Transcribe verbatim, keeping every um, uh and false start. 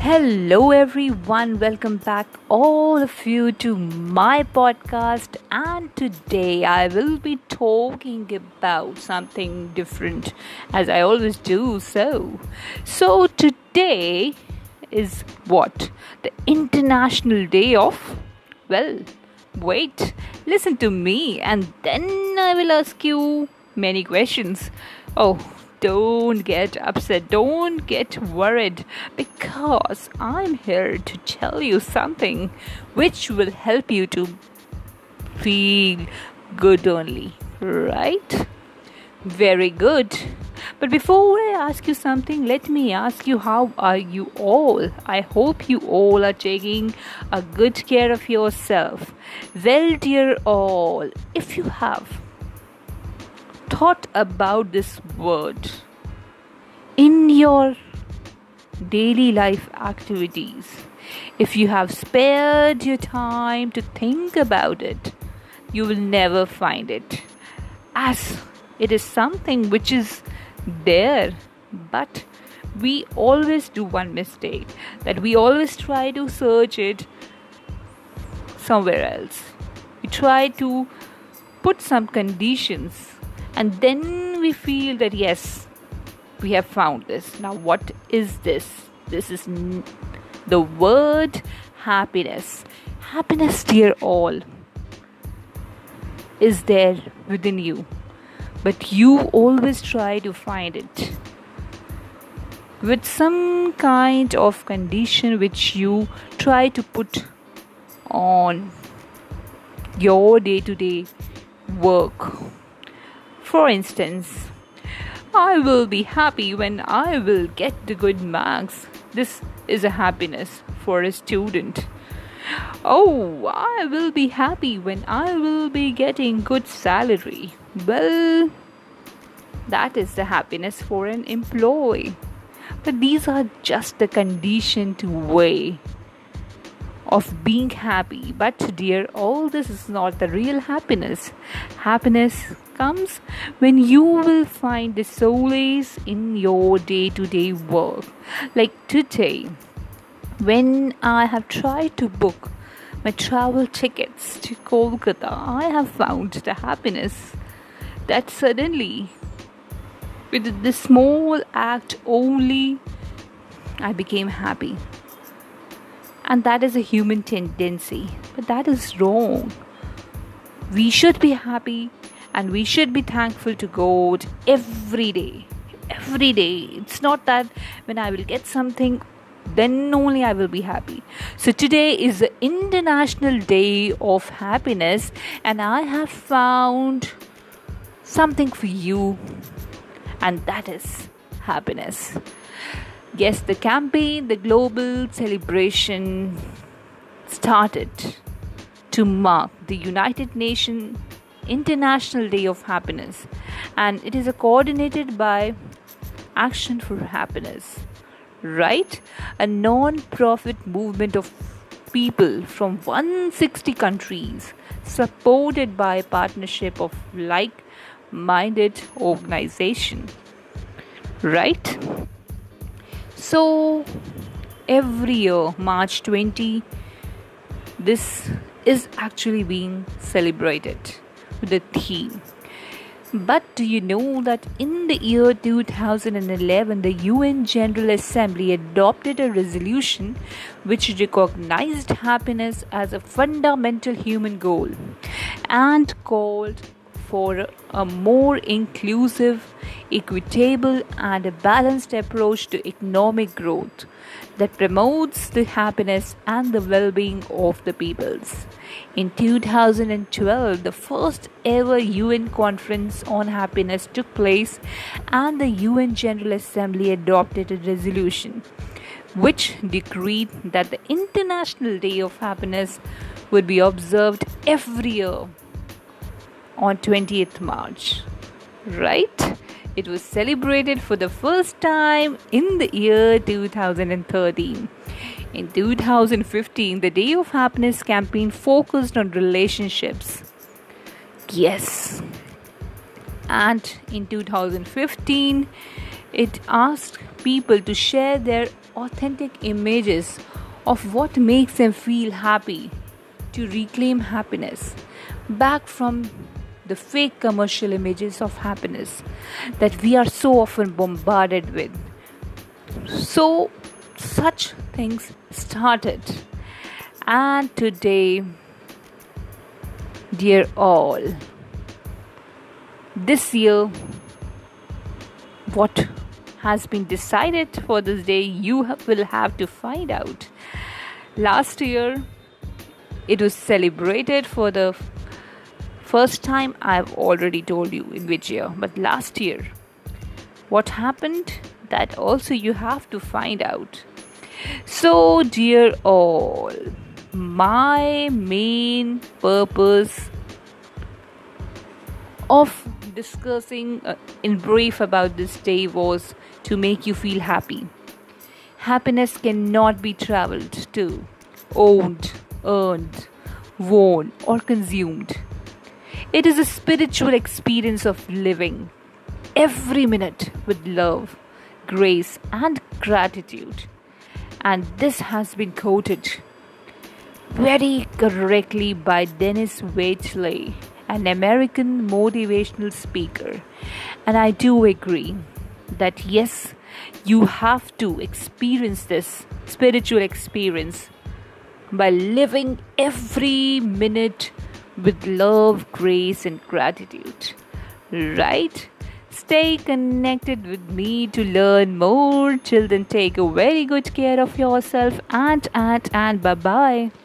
Hello, everyone. Welcome back, all of you, to my podcast. And today I will be talking about something different, as I always do. So, so today is what? The International Day of, well, wait, listen to me, and then I will ask you many questions. Oh, don't get upset, don't get worried, because I'm here to tell you something which will help you to feel good only, right? Very good. But before I ask you something, let me ask you, how are you all? I hope you all are taking a good care of yourself. Well, dear all, if you have thought about this word in your daily life activities, if you have spared your time to think about it, you will never find it, as it is something which is there. But we always do one mistake, that we always try to search it somewhere else. We try to put some conditions, and then we feel that yes, we have found this. Now what is this? This is n- the word happiness. Happiness, dear all, is there within you, but you always try to find it with some kind of condition which you try to put on your day-to-day work. For instance, I will be happy when I will get the good marks. This is a happiness for a student. Oh, I will be happy when I will be getting good salary. Well, that is the happiness for an employee. But these are just the conditioned way of being happy. But dear, all this is not the real happiness. Happiness comes when you will find the solace in your day-to-day work. Like today, when I have tried to book my travel tickets to Kolkata, I have found the happiness that suddenly, with this small act only, I became happy. And that is a human tendency, but that is wrong. We should be happy and we should be thankful to God every day. Every day. It's not that when I will get something, then only I will be happy. So today is the International Day of Happiness, and I have found something for you, and that is happiness. Yes, the campaign, the global celebration started to mark the United Nations International Day of Happiness, and it is coordinated by Action for Happiness, right? A non-profit movement of people from one hundred sixty countries, supported by a partnership of like-minded organizations, right? So every year, March twentieth, this is actually being celebrated with a theme. But do you know that in the year two thousand eleven, the U N General Assembly adopted a resolution which recognized happiness as a fundamental human goal and called for a more inclusive, equitable, and a balanced approach to economic growth that promotes the happiness and the well-being of the peoples. In two thousand twelve, the first ever U N Conference on Happiness took place, and the U N General Assembly adopted a resolution which decreed that the International Day of Happiness would be observed every year on twentieth March, right? It was celebrated for the first time in the year two thousand thirteen. In two thousand fifteen, the Day of Happiness campaign focused on relationships. Yes. And in two thousand fifteen, It asked people to share their authentic images of what makes them feel happy, to reclaim happiness back from the fake commercial images of happiness that we are so often bombarded with. So, such things started. And today, dear all, this year, what has been decided for this day, you will have to find out. Last year, it was celebrated for the first time. I've already told you in which year, but last year, what happened, that also you have to find out. So, dear all, my main purpose of discussing uh, in brief about this day was to make you feel happy. Happiness cannot be traveled to, owned, earned, worn, or consumed. It is a spiritual experience of living every minute with love, grace, and gratitude. And this has been quoted very correctly by Dennis Waitley, an American motivational speaker. And I do agree that yes, you have to experience this spiritual experience by living every minute with love, grace, and gratitude. Right? Stay connected with me to learn more. Till then, take a very good care of yourself, and and and bye bye.